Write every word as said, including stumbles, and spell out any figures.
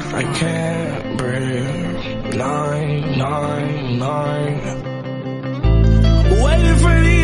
I can't breathe. Nine, nine, nine. Waiting for the